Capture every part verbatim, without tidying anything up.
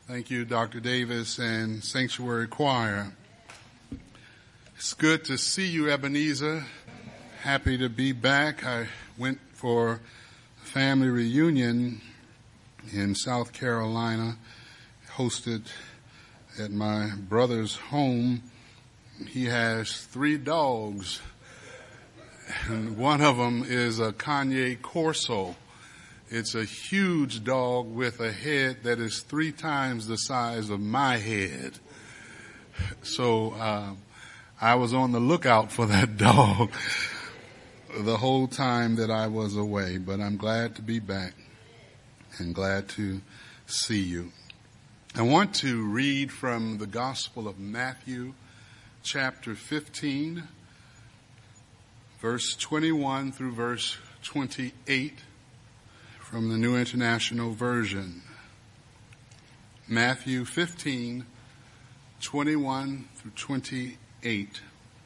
Thank you, Doctor Davis and Sanctuary Choir. It's good to see you, Ebenezer. Happy to be back. I went for a family reunion in South Carolina, hosted at my brother's home. He has three dogs, and one of them is a Canis Corso. It's a huge dog with a head that is three times the size of my head. So uh, I was on the lookout for that dog the whole time that I was away. But I'm glad to be back and glad to see you. I want to read from the Gospel of Matthew, chapter fifteen, verse twenty-one through verse twenty-eight. From the New International Version. Matthew fifteen, twenty-one through twenty-eight.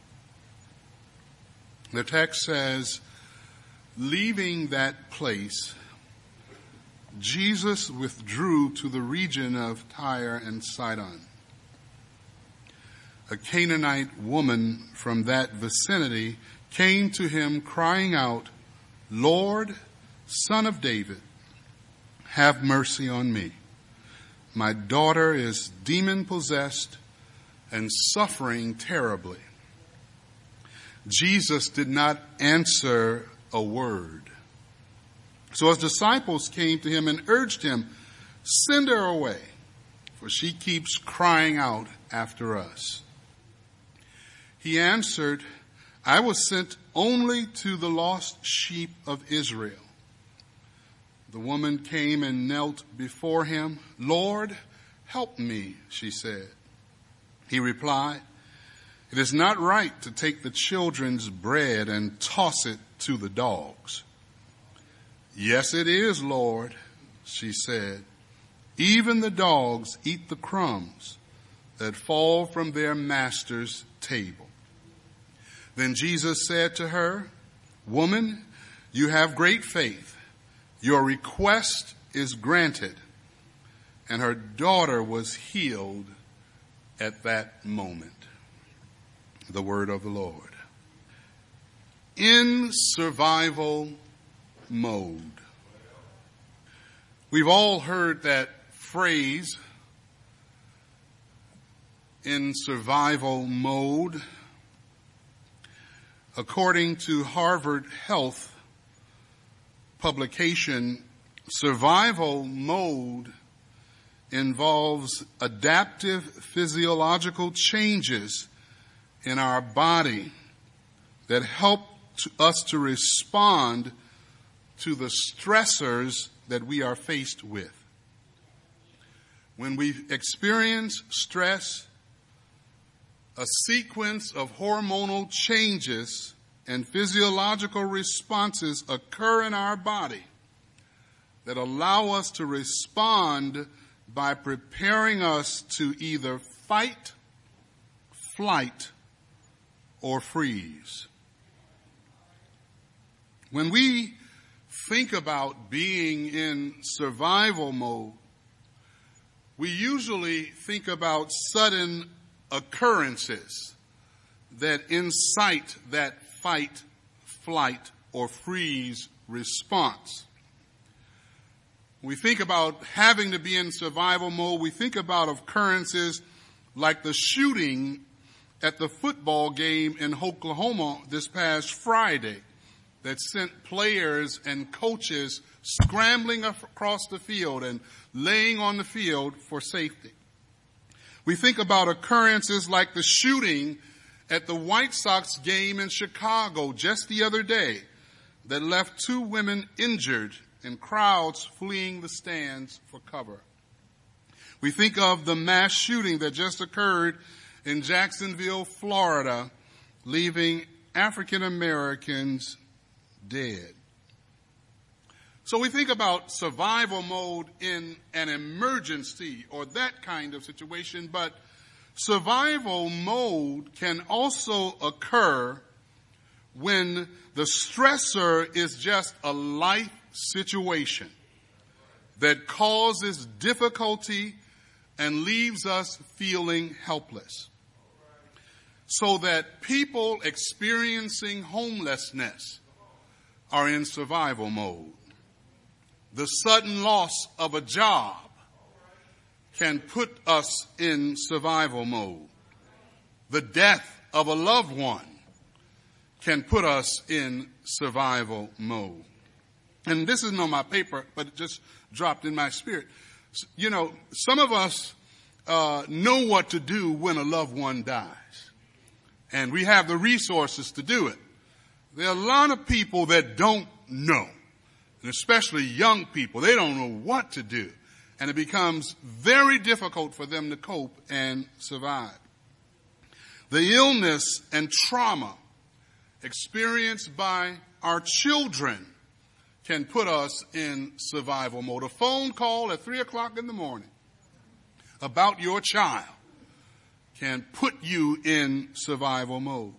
The text says, leaving that place, Jesus withdrew to the region of Tyre and Sidon. A Canaanite woman from that vicinity came to him crying out, "Lord, Son of David, have mercy on me. My daughter is demon-possessed and suffering terribly." Jesus did not answer a word. So his disciples came to him and urged him, "Send her away, for she keeps crying out after us." He answered, "I was sent only to the lost sheep of Israel." The woman came and knelt before him. "Lord, help me," she said. He replied, "It is not right to take the children's bread and toss it to the dogs." "Yes, it is, Lord," she said. "Even the dogs eat the crumbs that fall from their master's table." Then Jesus said to her, "Woman, you have great faith. Your request is granted." And her daughter was healed at that moment. The word of the Lord. In survival mode. We've all heard that phrase, in survival mode. According to Harvard Health publication, survival mode involves adaptive physiological changes in our body that help to us to respond to the stressors that we are faced with. When we experience stress, a sequence of hormonal changes and physiological responses occur in our body that allow us to respond by preparing us to either fight, flight, or freeze. When we think about being in survival mode, we usually think about sudden occurrences that incite that fight, flight, or freeze response. We think about having to be in survival mode. We think about occurrences like the shooting at the football game in Oklahoma this past Friday that sent players and coaches scrambling across the field and laying on the field for safety. We think about occurrences like the shooting at the White Sox game in Chicago just the other day that left two women injured and crowds fleeing the stands for cover. We think of the mass shooting that just occurred in Jacksonville, Florida, leaving African Americans dead. So we think about survival mode in an emergency or that kind of situation, but survival mode can also occur when the stressor is just a life situation that causes difficulty and leaves us feeling helpless. So that people experiencing homelessness are in survival mode. The sudden loss of a job can put us in survival mode. The death of a loved one can put us in survival mode. And this isn't on my paper, but it just dropped in my spirit. You know, some of us uh, know what to do when a loved one dies. And we have the resources to do it. There are a lot of people that don't know, and especially young people. They don't know what to do. And it becomes very difficult for them to cope and survive. The illness and trauma experienced by our children can put us in survival mode. A phone call at three o'clock in the morning about your child can put you in survival mode.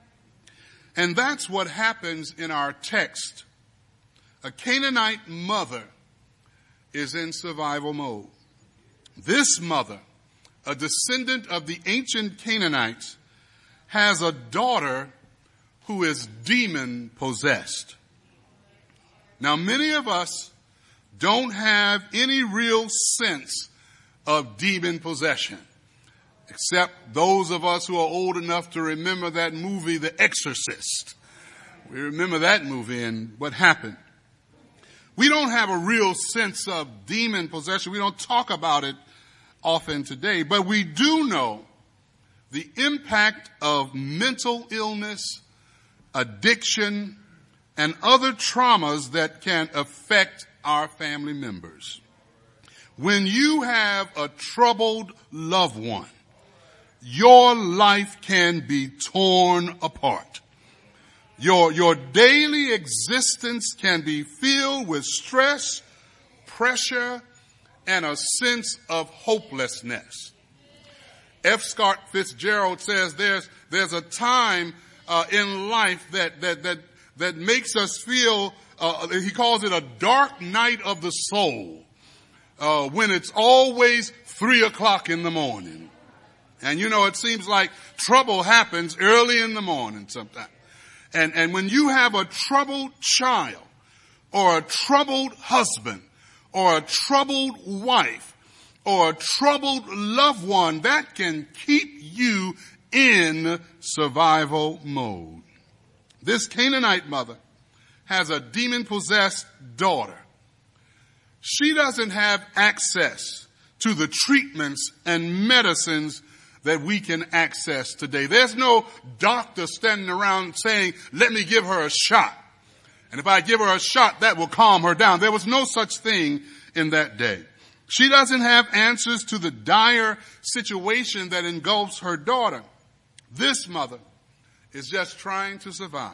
And that's what happens in our text. A Canaanite mother is in survival mode. This mother, a descendant of the ancient Canaanites, has a daughter who is demon possessed. Now, many of us don't have any real sense of demon possession, except those of us who are old enough to remember that movie, The Exorcist. We remember that movie and what happened. We don't have a real sense of demon possession. We don't talk about it often today, but we do know the impact of mental illness, addiction, and other traumas that can affect our family members. When you have a troubled loved one, your life can be torn apart. Your, your daily existence can be filled with stress, pressure, and a sense of hopelessness. F. Scott Fitzgerald says there's, there's a time uh, in life that, that, that, that makes us feel, uh, he calls it a dark night of the soul, uh, when it's always three o'clock in the morning. And you know, it seems like trouble happens early in the morning sometimes. And, and when you have a troubled child or a troubled husband or a troubled wife or a troubled loved one, that can keep you in survival mode. This Canaanite mother has a demon-possessed daughter. She doesn't have access to the treatments and medicines that we can access today. There's no doctor standing around saying, let me give her a shot. And if I give her a shot, that will calm her down. There was no such thing in that day. She doesn't have answers to the dire situation that engulfs her daughter. This mother is just trying to survive.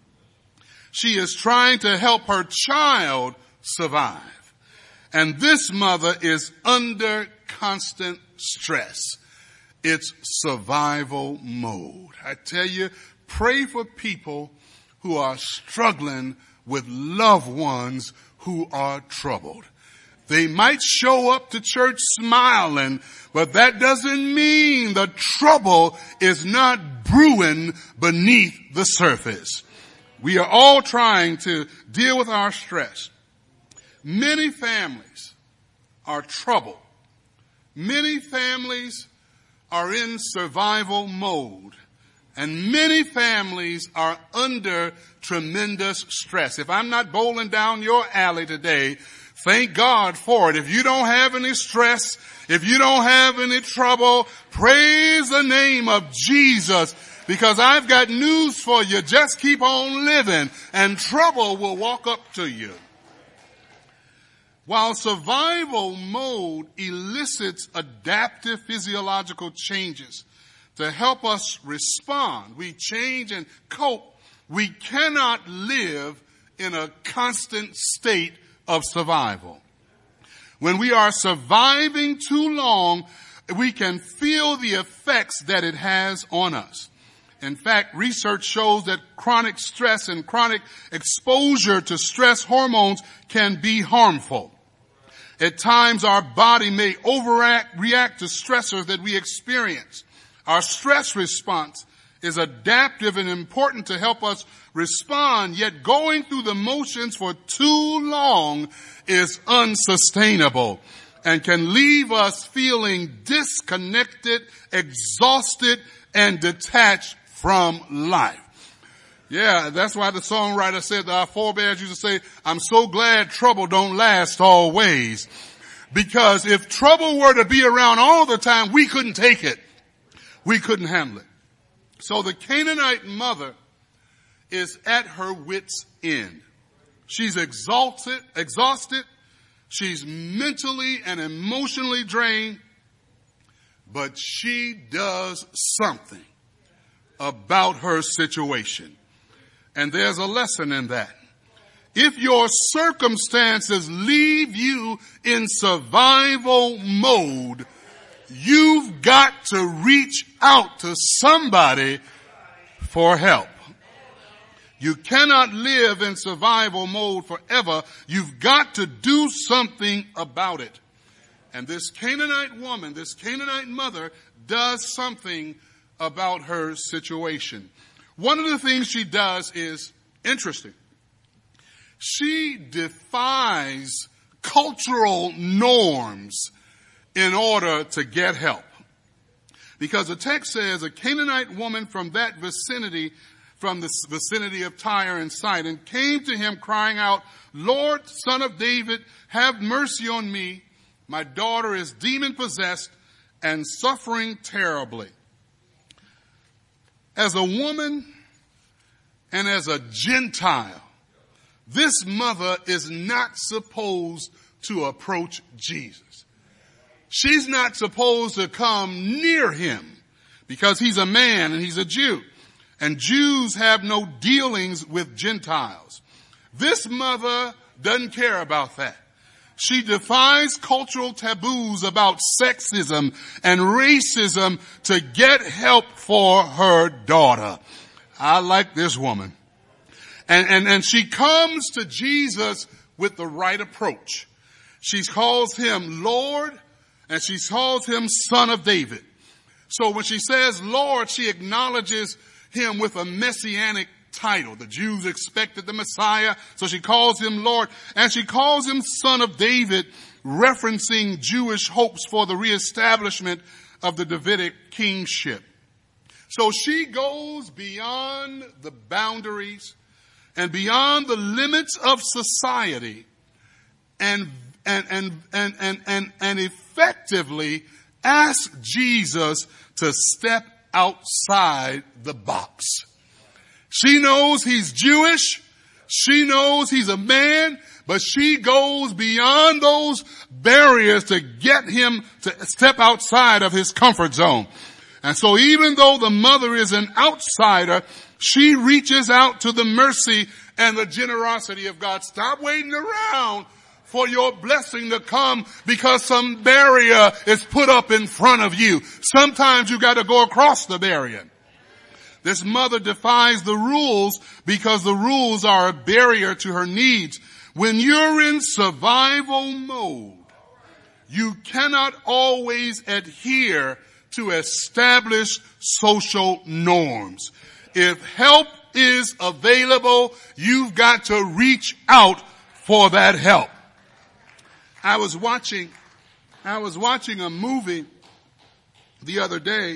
She is trying to help her child survive. And this mother is under constant stress. It's survival mode. I tell you, pray for people who are struggling with loved ones who are troubled. They might show up to church smiling, but that doesn't mean the trouble is not brewing beneath the surface. We are all trying to deal with our stress. Many families are troubled. Many families are in survival mode, and many families are under tremendous stress. If I'm not bowling down your alley today, thank God for it. If you don't have any stress, if you don't have any trouble, praise the name of Jesus, because I've got news for you. Just keep on living and trouble will walk up to you. While survival mode elicits adaptive physiological changes to help us respond, we change and cope, we cannot live in a constant state of survival. When we are surviving too long, we can feel the effects that it has on us. In fact, research shows that chronic stress and chronic exposure to stress hormones can be harmful. At times our body may overact, react to stressors that we experience. Our stress response is adaptive and important to help us respond, yet going through the motions for too long is unsustainable and can leave us feeling disconnected, exhausted, and detached from life. Yeah, that's why the songwriter said that our forebears used to say, I'm so glad trouble don't last always. Because if trouble were to be around all the time, we couldn't take it. We couldn't handle it. So the Canaanite mother is at her wit's end. She's exhausted, exhausted. She's mentally and emotionally drained. But she does something about her situation. And there's a lesson in that. If your circumstances leave you in survival mode, you've got to reach out to somebody for help. You cannot live in survival mode forever. You've got to do something about it. And this Canaanite woman, this Canaanite mother, does something about her situation. One of the things she does is interesting. She defies cultural norms in order to get help. Because the text says a Canaanite woman from that vicinity, from the vicinity of Tyre and Sidon, came to him crying out, Lord, Son of David, have mercy on me. My daughter is demon possessed and suffering terribly. As a woman and as a Gentile, this mother is not supposed to approach Jesus. She's not supposed to come near him because he's a man and he's a Jew. And Jews have no dealings with Gentiles. This mother doesn't care about that. She defies cultural taboos about sexism and racism to get help for her daughter. I like this woman. And, and, and she comes to Jesus with the right approach. She calls him Lord and she calls him Son of David. So when she says Lord, she acknowledges him with a messianic title. The Jews expected the Messiah, so she calls him Lord, and she calls him Son of David, referencing Jewish hopes for the reestablishment of the Davidic kingship. So she goes beyond the boundaries and beyond the limits of society and and and and and and, and effectively asks Jesus to step outside the box. She knows he's Jewish. She knows he's a man, but she goes beyond those barriers to get him to step outside of his comfort zone. And so even though the mother is an outsider, she reaches out to the mercy and the generosity of God. Stop waiting around for your blessing to come because some barrier is put up in front of you. Sometimes you got to go across the barrier. This mother defies the rules because the rules are a barrier to her needs. When you're in survival mode, you cannot always adhere to established social norms. If help is available, you've got to reach out for that help. I was watching, I was watching a movie the other day,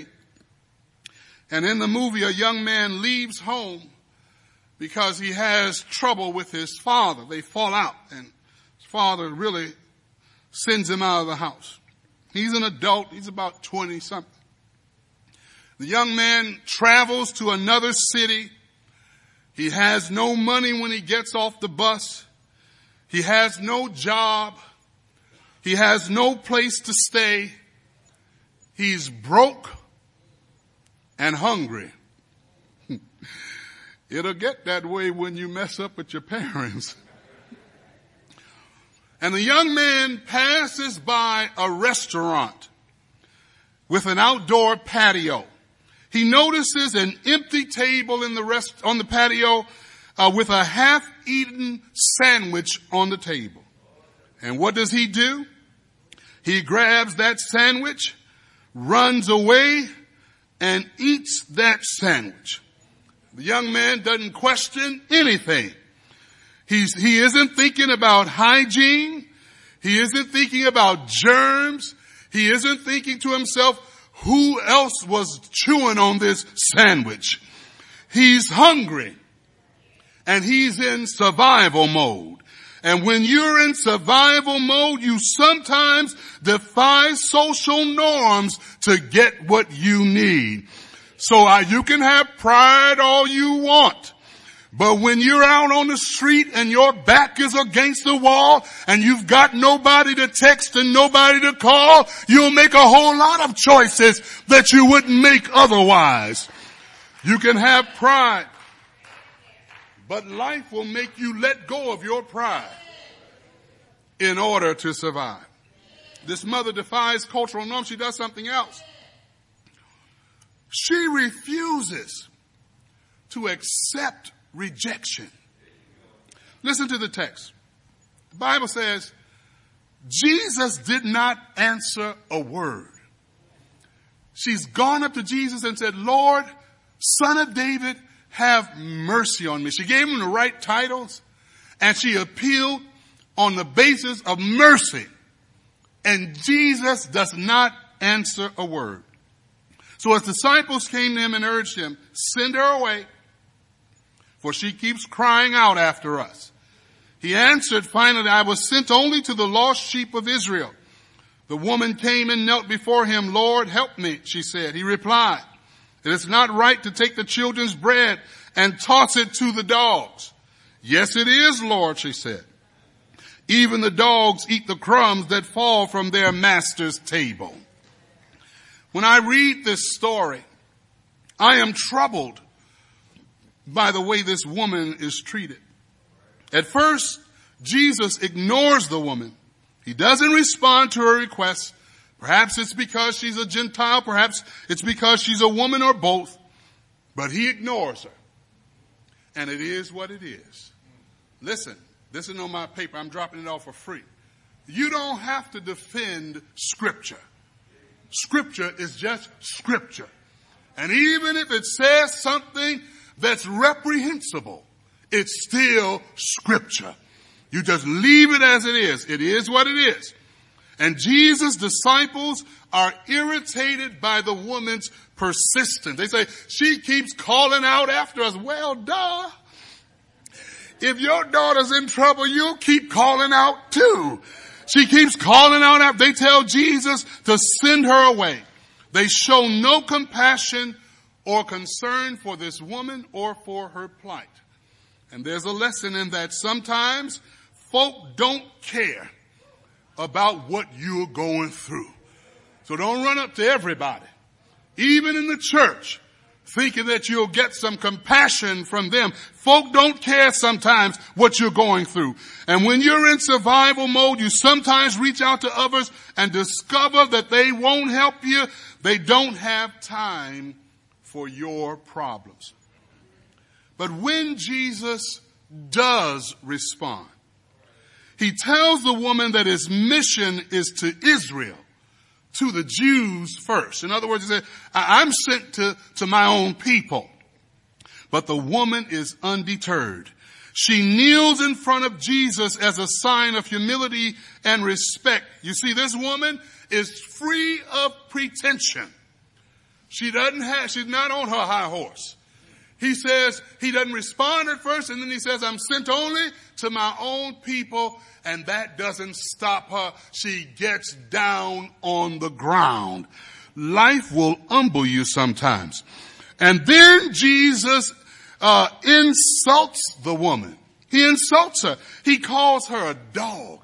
and in the movie a young man leaves home because he has trouble with his father. They fall out and his father really sends him out of the house. He's an adult. He's about twenty something. The young man travels to another city. He has no money when he gets off the bus. He has no job. He has no place to stay. He's broke and hungry. It'll get that way when you mess up with your parents. And the young man passes by a restaurant with an outdoor patio. He notices an empty table in the rest, on the patio uh, with a half-eaten sandwich on the table. And what does he do? He grabs that sandwich, runs away, and eats that sandwich. The young man doesn't question anything. He's, he isn't thinking about hygiene. He isn't thinking about germs. He isn't thinking to himself, who else was chewing on this sandwich? He's hungry. And he's in survival mode. And when you're in survival mode, you sometimes defy social norms to get what you need. So uh, you can have pride all you want. But when you're out on the street and your back is against the wall and you've got nobody to text and nobody to call, you'll make a whole lot of choices that you wouldn't make otherwise. You can have pride, but life will make you let go of your pride in order to survive. This mother defies cultural norms. She does something else. She refuses to accept rejection. Listen to the text. The Bible says, Jesus did not answer a word. She's gone up to Jesus and said, Lord, Son of David, have mercy on me. She gave him the right titles, and she appealed on the basis of mercy. And Jesus does not answer a word. So his disciples came to him and urged him, send her away, for she keeps crying out after us. He answered finally, I was sent only to the lost sheep of Israel. The woman came and knelt before him. Lord, help me, she said. He replied, it is not right to take the children's bread and toss it to the dogs. Yes, it is, Lord, she said. Even the dogs eat the crumbs that fall from their master's table. When I read this story, I am troubled by the way this woman is treated. At first, Jesus ignores the woman. He doesn't respond to her request. Perhaps it's because she's a Gentile. Perhaps it's because she's a woman, or both. But he ignores her. And it is what it is. Listen, this is on my paper. I'm dropping it off for free. You don't have to defend Scripture. Scripture is just Scripture. And even if it says something that's reprehensible, it's still Scripture. You just leave it as it is. It is what it is. And Jesus' disciples are irritated by the woman's persistence. They say, she keeps calling out after us. Well, duh. If your daughter's in trouble, you'll keep calling out too. She keeps calling out after. They tell Jesus to send her away. They show no compassion or concern for this woman or for her plight. And there's a lesson in that. Sometimes folk don't care about what you're going through. So don't run up to everybody, even in the church, thinking that you'll get some compassion from them. Folk don't care sometimes what you're going through. And when you're in survival mode, you sometimes reach out to others and discover that they won't help you. They don't have time for your problems. But when Jesus does respond, he tells the woman that his mission is to Israel, to the Jews first. In other words, he said, I'm sent to, to my own people. But the woman is undeterred. She kneels in front of Jesus as a sign of humility and respect. You see, this woman is free of pretension. She doesn't have, she's not on her high horse. He says, he doesn't respond at first, and then he says, I'm sent only to my own people, and that doesn't stop her. She gets down on the ground. Life will humble you sometimes. And then Jesus uh insults the woman. He insults her. He calls her a dog.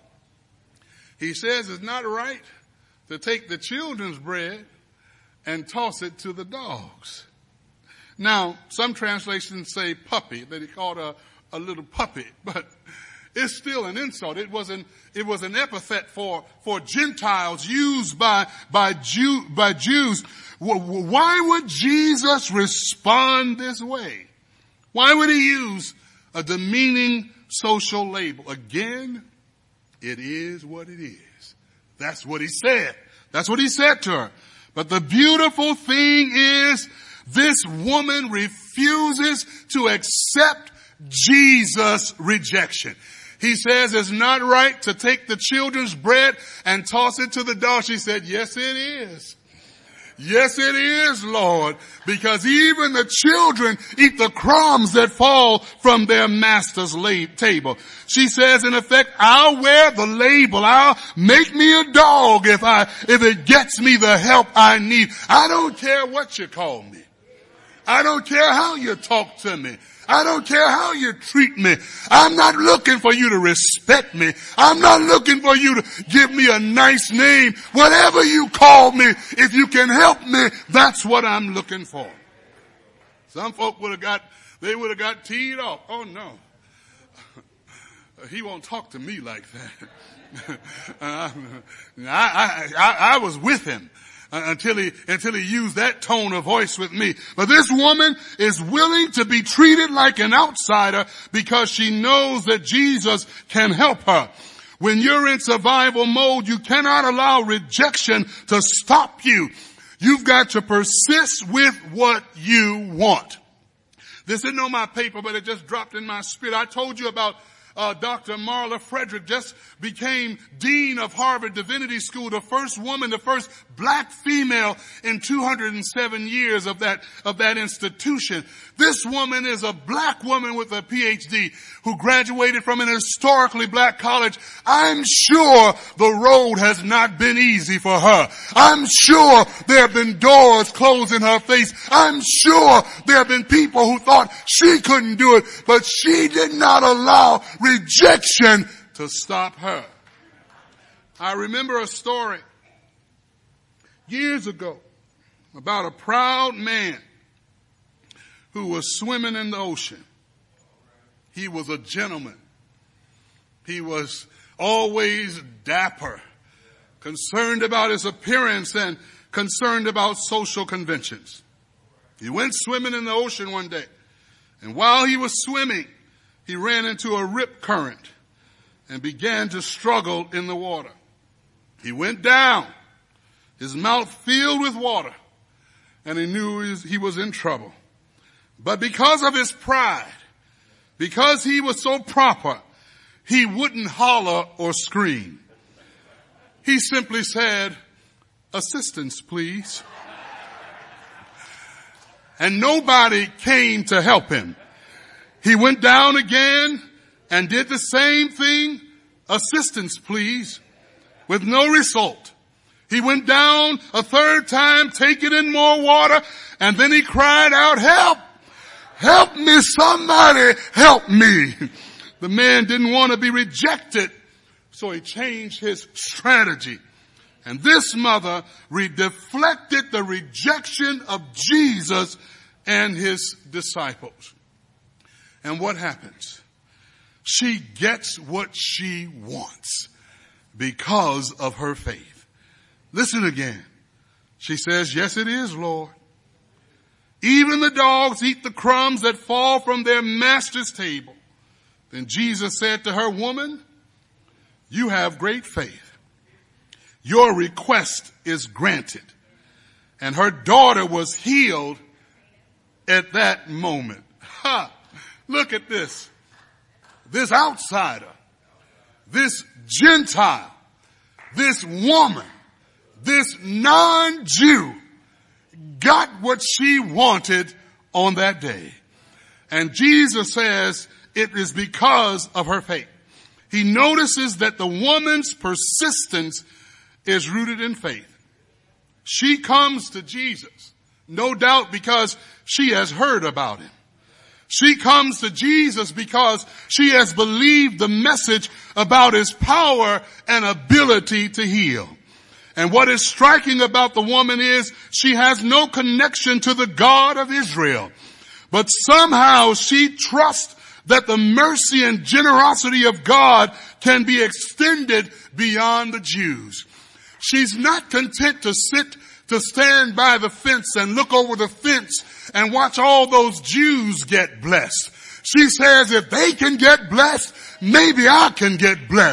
He says it's not right to take the children's bread and toss it to the dogs. Now, some translations say puppy, that he called her a little puppy, but it's still an insult. It was an, it was an epithet for, for Gentiles used by, by Jew, by Jews. Why would Jesus respond this way? Why would he use a demeaning social label? Again, it is what it is. That's what he said. That's what he said to her. But the beautiful thing is this woman refuses to accept Jesus' rejection. He says it's not right to take the children's bread and toss it to the dogs. She said, yes, it is. Yes, it is, Lord, because even the children eat the crumbs that fall from their master's table. She says, in effect, I'll wear the label. I'll make me a dog if I, if it gets me the help I need. I don't care what you call me. I don't care how you talk to me. I don't care how you treat me. I'm not looking for you to respect me. I'm not looking for you to give me a nice name. Whatever you call me, if you can help me, that's what I'm looking for. Some folk would have got, they would have got teed off. Oh no. He won't talk to me like that. uh, I, I, I, I was with him. Until he, until he used that tone of voice with me. But this woman is willing to be treated like an outsider because she knows that Jesus can help her. When you're in survival mode, you cannot allow rejection to stop you. You've got to persist with what you want. This isn't on my paper, but it just dropped in my spirit. I told you about Uh, Doctor Marla Frederick just became dean of Harvard Divinity School, the first woman, the first black female in two hundred seven years of that, of that institution. This woman is a black woman with a P H D who graduated from an historically black college. I'm sure the road has not been easy for her. I'm sure there have been doors closed in her face. I'm sure there have been people who thought she couldn't do it, but she did not allow rejection to stop her. I remember a story years ago about a proud man who was swimming in the ocean. He was a gentleman. He was always dapper, concerned about his appearance and concerned about social conventions. He went swimming in the ocean one day, and while he was swimming, he ran into a rip current and began to struggle in the water. He went down, his mouth filled with water, and he knew he was in trouble. But because of his pride, because he was so proper, he wouldn't holler or scream. He simply said, "Assistance, please." And nobody came to help him. He went down again and did the same thing. "Assistance, please," with no result. He went down a third time, taking in more water, and then he cried out, "Help! Help me, somebody help me." The man didn't want to be rejected, so he changed his strategy. And this mother re- deflected the rejection of Jesus and his disciples. And what happens? She gets what she wants because of her faith. Listen again. She says, "Yes, it is, Lord. Even the dogs eat the crumbs that fall from their master's table." Then Jesus said to her, "Woman, you have great faith. Your request is granted." And her daughter was healed at that moment. Ha! Look at this. This outsider, this Gentile, this woman, this non-Jew got what she wanted on that day. And Jesus says it is because of her faith. He notices that the woman's persistence is rooted in faith. She comes to Jesus, no doubt because she has heard about him. She comes to Jesus because she has believed the message about his power and ability to heal. And what is striking about the woman is she has no connection to the God of Israel. But somehow she trusts that the mercy and generosity of God can be extended beyond the Jews. She's not content to sit, to stand by the fence and look over the fence and watch all those Jews get blessed. She says, if they can get blessed, maybe I can get blessed.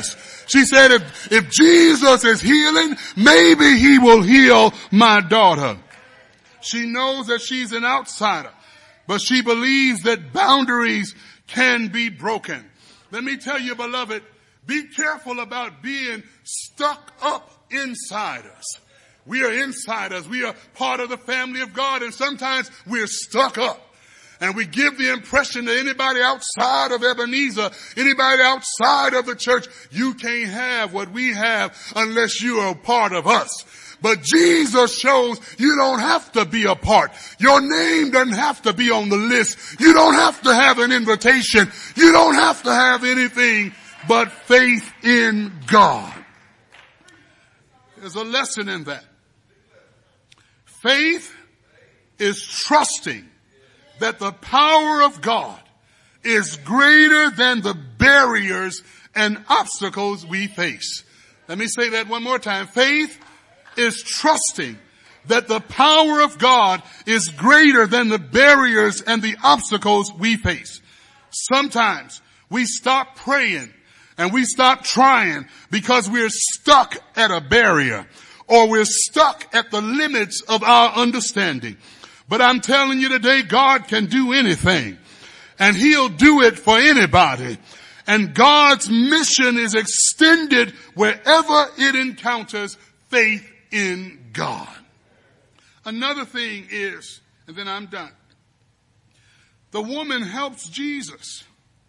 She said, if, if Jesus is healing, maybe he will heal my daughter. She knows that she's an outsider, but she believes that boundaries can be broken. Let me tell you, beloved, be careful about being stuck up insiders. We are insiders. We are part of the family of God, and sometimes we're stuck up. And we give the impression to anybody outside of Ebenezer, anybody outside of the church, you can't have what we have unless you are a part of us. But Jesus shows you don't have to be a part. Your name doesn't have to be on the list. You don't have to have an invitation. You don't have to have anything but faith in God. There's a lesson in that. Faith is trusting that the power of God is greater than the barriers and obstacles we face. Let me say that one more time. Faith is trusting that the power of God is greater than the barriers and the obstacles we face. Sometimes we stop praying and we stop trying because we're stuck at a barrier or we're stuck at the limits of our understanding. But I'm telling you today, God can do anything, and he'll do it for anybody. And God's mission is extended wherever it encounters faith in God. Another thing is, and then I'm done, the woman helps Jesus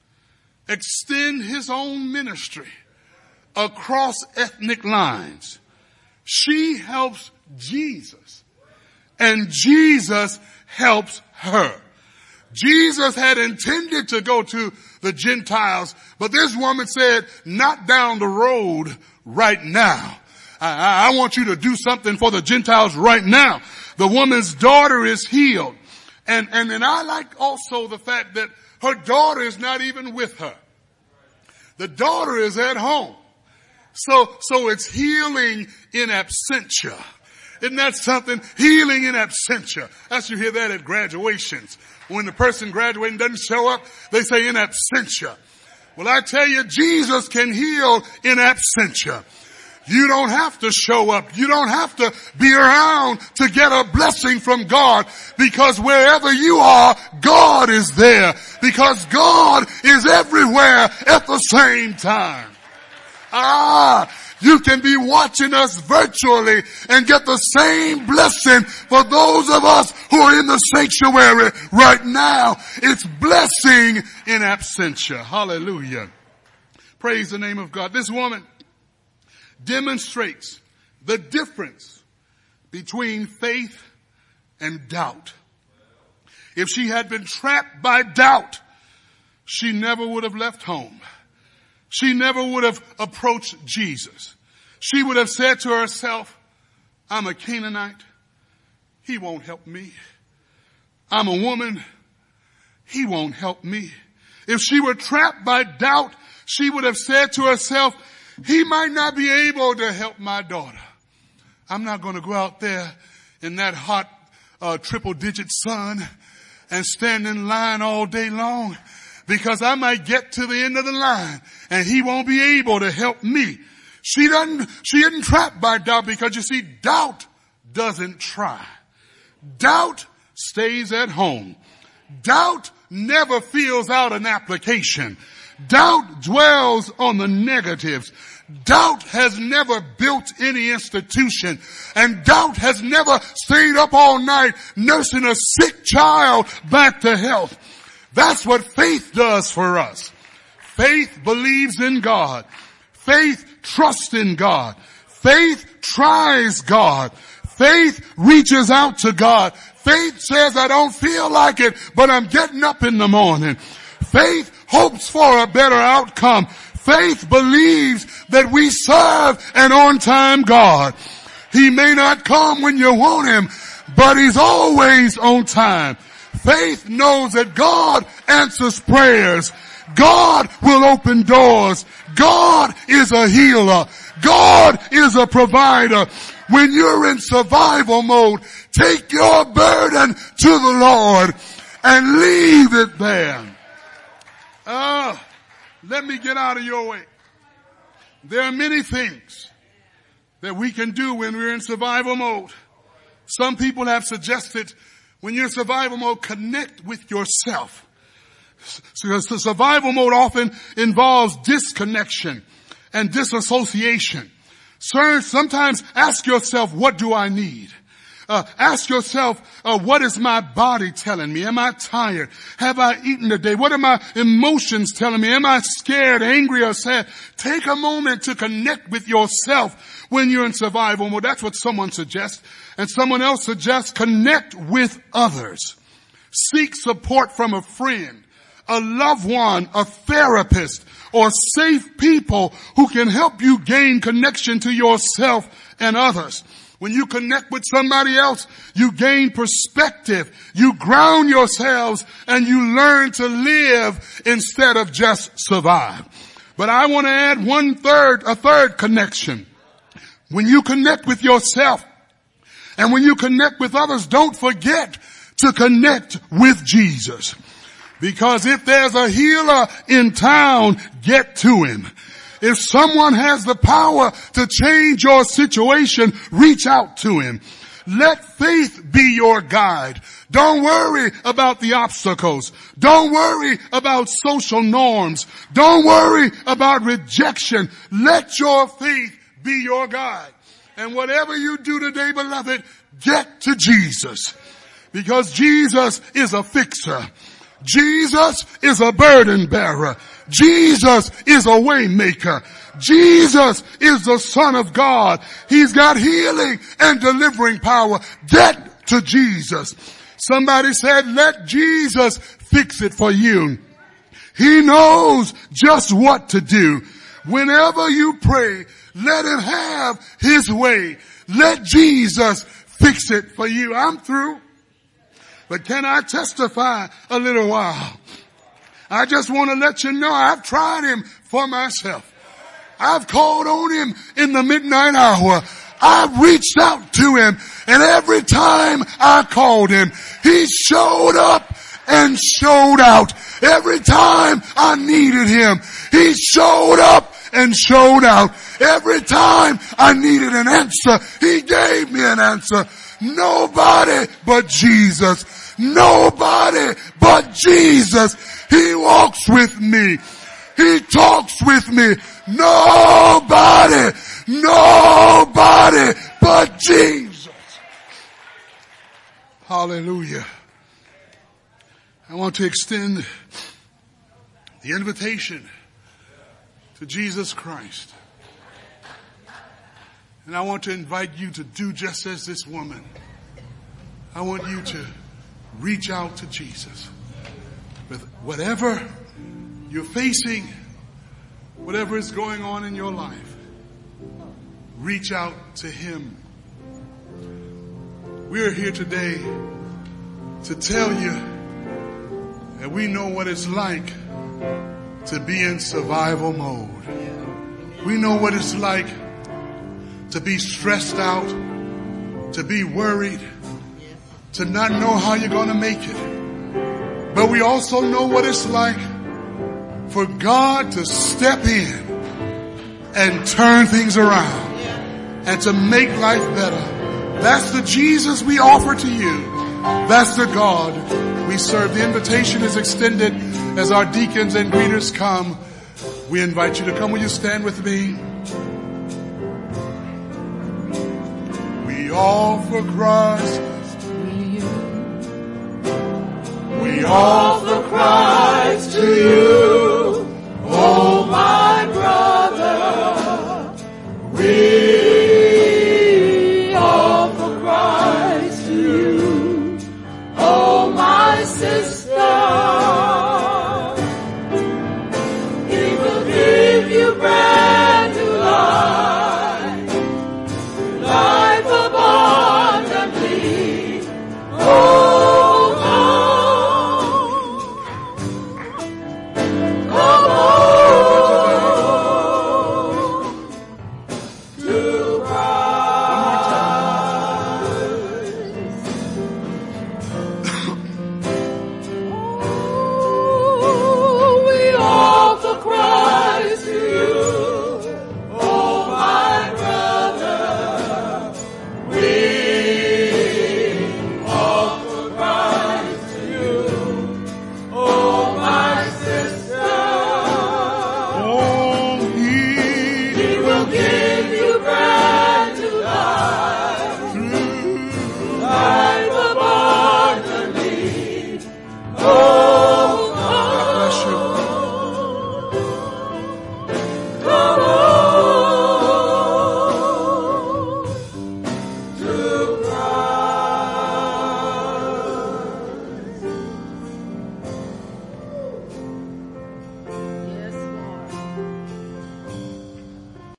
extend his own ministry across ethnic lines. She helps Jesus, and Jesus helps her. Jesus had intended to go to the Gentiles, but this woman said, not down the road right now. I, I want you to do something for the Gentiles right now. The woman's daughter is healed. And, and then I like also the fact that her daughter is not even with her. The daughter is at home. So, so it's healing in absentia. Isn't that something? Healing in absentia. That's, you hear that at graduations. When the person graduating doesn't show up, they say in absentia. Well, I tell you, Jesus can heal in absentia. You don't have to show up. You don't have to be around to get a blessing from God, because wherever you are, God is there, because God is everywhere at the same time. Ah, you can be watching us virtually and get the same blessing for those of us who are in the sanctuary right now. It's blessing in absentia. Hallelujah. Praise the name of God. This woman demonstrates the difference between faith and doubt. If she had been trapped by doubt, she never would have left home. She never would have approached Jesus. She would have said to herself, I'm a Canaanite. He won't help me. I'm a woman. He won't help me. If she were trapped by doubt, she would have said to herself, he might not be able to help my daughter. I'm not going to go out there in that hot uh, triple digit sun and stand in line all day long, because I might get to the end of the line and he won't be able to help me. She doesn't, she isn't trapped by doubt, because you see, doubt doesn't try. Doubt stays at home. Doubt never fills out an application. Doubt dwells on the negatives. Doubt has never built any institution, and doubt has never stayed up all night nursing a sick child back to health. That's what faith does for us. Faith believes in God. Faith trusts in God. Faith tries God. Faith reaches out to God. Faith says, I don't feel like it, but I'm getting up in the morning. Faith hopes for a better outcome. Faith believes that we serve an on-time God. He may not come when you want him, but he's always on time. Faith knows that God answers prayers. God will open doors. God is a healer. God is a provider. When you're in survival mode, take your burden to the Lord and leave it there. Ah, uh, let me get out of your way. There are many things that we can do when we're in survival mode. Some people have suggested when you're in survival mode, connect with yourself. So survival mode often involves disconnection and disassociation. Sir, sometimes ask yourself, what do I need? Uh, ask yourself, uh, what is my body telling me? Am I tired? Have I eaten today? What are my emotions telling me? Am I scared, angry, or sad? Take a moment to connect with yourself when you're in survival mode. That's what someone suggests. And someone else suggests connect with others. Seek support from a friend, a loved one, a therapist, or safe people who can help you gain connection to yourself and others. When you connect with somebody else, you gain perspective, you ground yourselves, and you learn to live instead of just survive. But I want to add one third, a third connection. When you connect with yourself and when you connect with others, don't forget to connect with Jesus. Because if there's a healer in town, get to him. If someone has the power to change your situation, reach out to him. Let faith be your guide. Don't worry about the obstacles. Don't worry about social norms. Don't worry about rejection. Let your faith be your guide. And whatever you do today, beloved, get to Jesus. Because Jesus is a fixer. Jesus is a burden bearer. Jesus is a way maker. Jesus is the Son of God. He's got healing and delivering power. Get to Jesus. Somebody said, let Jesus fix it for you. He knows just what to do. Whenever you pray, let him have his way. Let Jesus fix it for you. I'm through. But can I testify a little while? I just want to let you know I've tried him for myself. I've called on him in the midnight hour. I've reached out to him, and every time I called him, he showed up and showed out. Every time I needed him, he showed up and showed out. Every time I needed an answer, he gave me an answer. Nobody but Jesus. Nobody but Jesus. He walks with me. He talks with me. Nobody, nobody but Jesus. Hallelujah. I want to extend the invitation to Jesus Christ. And I want to invite you to do just as this woman. I want you to reach out to Jesus. With whatever you're facing, whatever is going on in your life, reach out to him. We're here today to tell you that we know what it's like to be in survival mode. We know what it's like to be stressed out, to be worried, to not know how you're going to make it. But we also know what it's like for God to step in and turn things around and to make life better. That's the Jesus we offer to you. That's the God we serve. The invitation is extended as our deacons and greeters come. We invite you to come. Will you stand with me? We offer Christ. We offer Christ to you.